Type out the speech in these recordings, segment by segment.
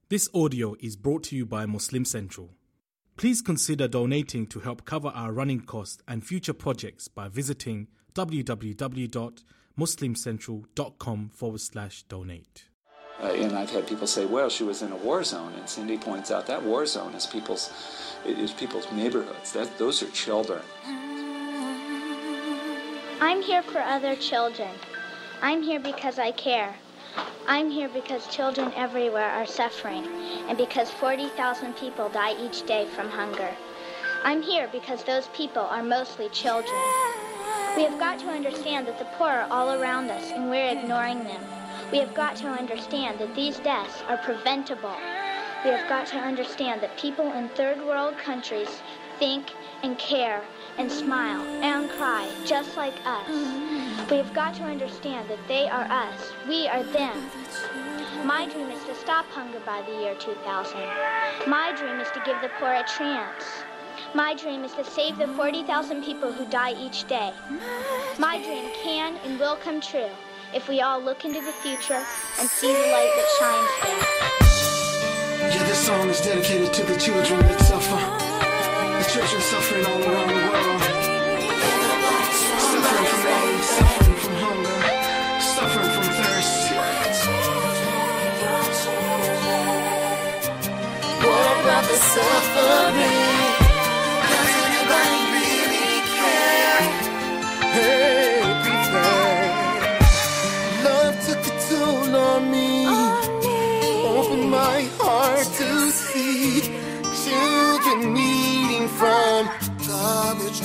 This audio is brought to you by Muslim Central. Please consider donating to help cover our running costs and future projects by visiting www.muslimcentral.com/donate. And I've had people say, well, she was in a war zone. And Cindy points out that war zone is people's neighborhoods. Those are children. I'm here for other children. I'm here because I care. I'm here because children everywhere are suffering and because 40,000 people die each day from hunger. I'm here because those people are mostly children. We have got to understand that the poor are all around us and we're ignoring them. We have got to understand that these deaths are preventable. We have got to understand that people in third world countries think and care and smile and cry just like us. We have got to understand that they are us. We are them. My dream is to stop hunger by the year 2000. My dream is to give the poor a chance. My dream is to save the 40,000 people who die each day. My dream can and will come true if we all look into the future and see the light that shines there. Yeah, this song is dedicated to the children that suffer. The children suffering all around the world. Suffering from AIDS, suffering from hunger, suffering from thirst. What about the suffering? Does anybody really care? Hey, people. Love took a toll on me. Open my heart to see children eating from garbage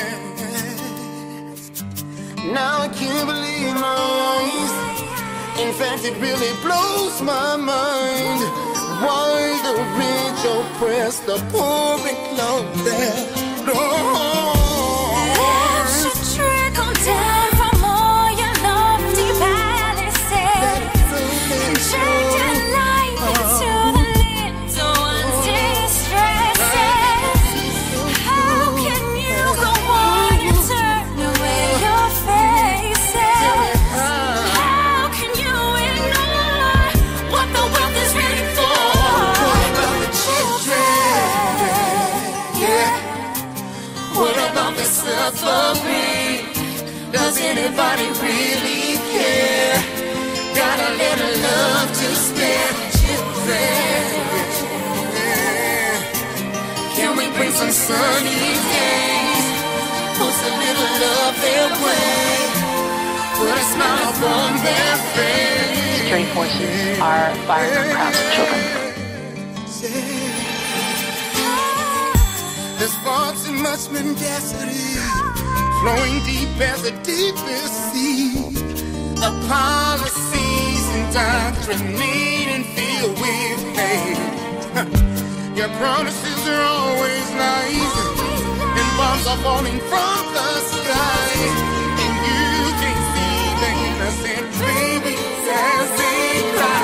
cans. Now I can't believe my eyes. In fact, it really blows my mind. Why the rich oppress the poor and close their doors? Should trickle down from all your lofty palaces and change your life into the little one's distresses. How can you go on and turn away your faces? How can you ignore what the wealth is really for? What about the children? Yeah. What about the suffering? Does anybody really care? Got a little love to spare children. Can we bring some sunny days? Post a little love their way. Put a smile upon their face. Security forces are firing on crowds of children. There's far too much mendacity flowing deep as the deepest sea. The policies indoctrinating feel with hate. Your promises are always lies, and bombs are falling from the sky, and you can see the innocent babies as they cry.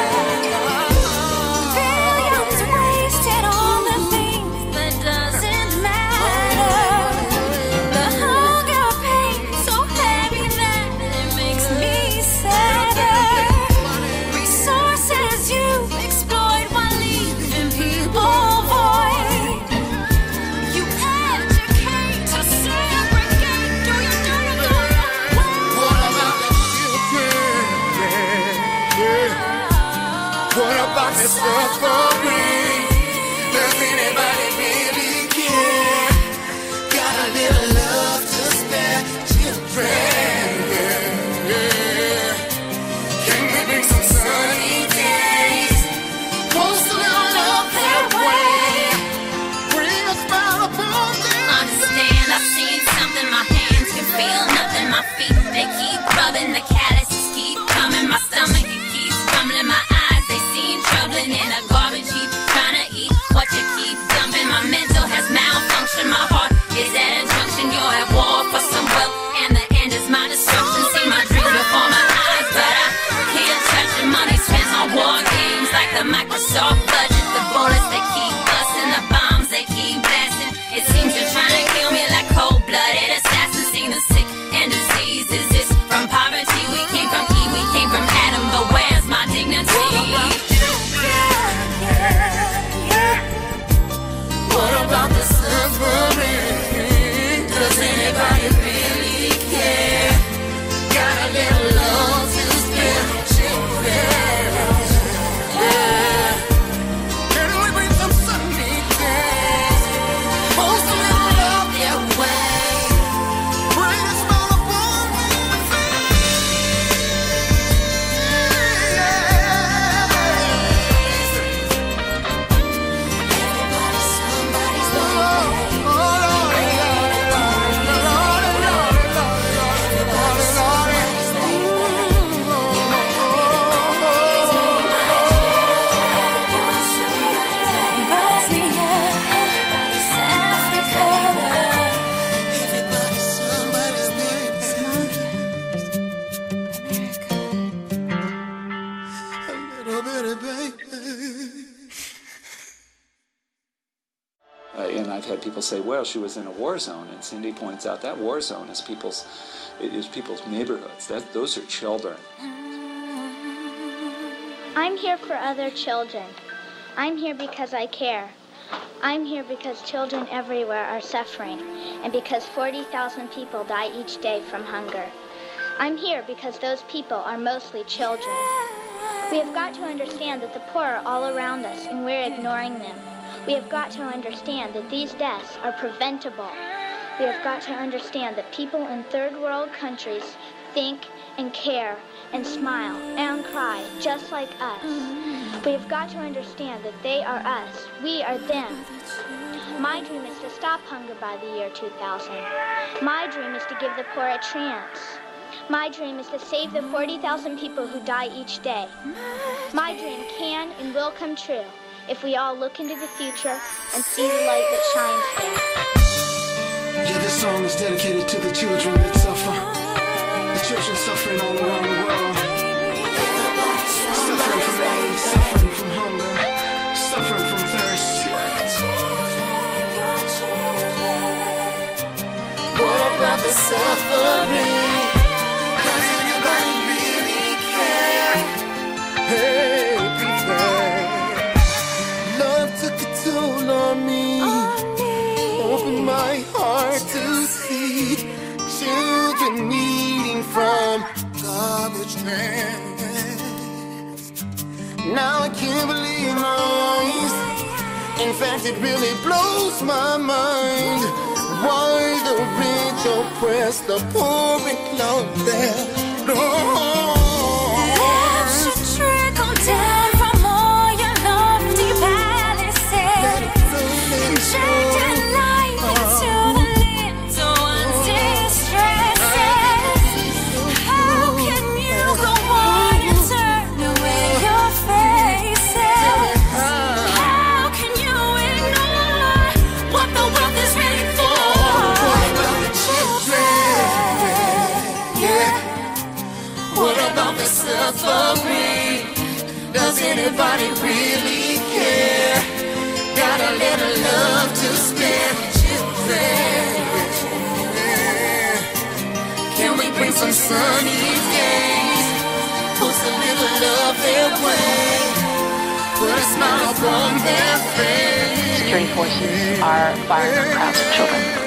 Billions wasted on the things that doesn't matter. The hunger pain so heavy that it makes me sadder. Resources you exploit while leaving people void. You educate to segregate. Do you know What about the children? Yeah. What about the suffering? Does anybody really care? Got a little love to spare children. Yeah. Can we bring some sunny days? Post a little love their way. Bring a smile upon them. Understand, I've seen something. My hands can feel nothing. My feet, they keep rubbing. The calluses keep coming. My stomach, it keeps rumbling. My eyes, they seem troubling. In a garbage heap, trying to eat what you keep dumping. My mental has malfunctioned. My heart is at a junction. You're at war for some wealth, and the end is my destruction. See my dreams before my eyes, but I can't touch it. Money spent on war games like the Microsoft budget. The bullets, they keep busting. The bombs, they keep blasting. It seems you're trying to kill me like cold-blooded assassins. Seen the sick and diseases. This from poverty. We came from Eve, we came from Adam. But where's my dignity? And I've had people say, well, she was in a war zone. And Cindy points out that war zone is people's neighborhoods. Those are children. I'm here for other children. I'm here because I care. I'm here because children everywhere are suffering and because 40,000 people die each day from hunger. I'm here because those people are mostly children. We have got to understand that the poor are all around us and we're ignoring them. We have got to understand that these deaths are preventable. We have got to understand that people in third world countries think and care and smile and cry just like us. We have got to understand that they are us, we are them. My dream is to stop hunger by the year 2000. My dream is to give the poor a chance. My dream is to save the 40,000 people who die each day. My dream can and will come true if we all look into the future and see the light that shines there. Yeah, this song is dedicated to the children that suffer. The children suffering all around the world. Suffering from AIDS, suffering from hunger, suffering from thirst. What about the suffering? Does anybody really care? Hey, people. Love took a toll on me. Opened my heart to see children eating from garbage cans. Now I can't believe my eyes. In fact, it really blows my mind. Why the rich oppress the poor and love their Lord. Love should trickle down from all your lofty palaces. Injecting life into the little ones' distresses. How can you go on and turn away your faces? How can you ignore what the wealth is really for? What about the suffering? Does anybody really care? Got a little love to spare children. Can we bring some sunny days? Put a little love their way. Put a smile upon their face. Security forces are firing on crowds of children.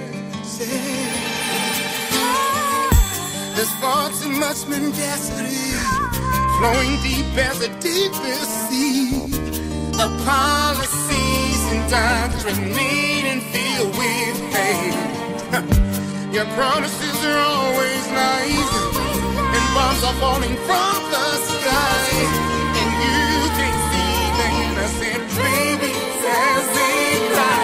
There's far too much mendacity flowing deep as the deepest sea. The policies indoctrinating filled with hate. Your promises are always nice, and bombs are falling from the sky, and you can see the innocent babies as they cry.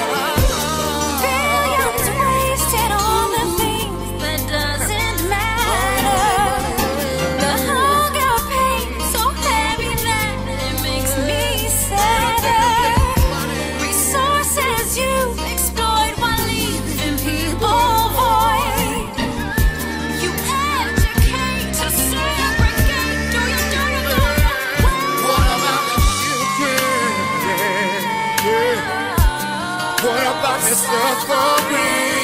Billions wasted on the things that doesn't matter. The hunger pain so heavy that it makes me sadder. Resources you exploit while leaving people void. You educate to segregate. Do you? What about the children? Yeah. What about the suffering?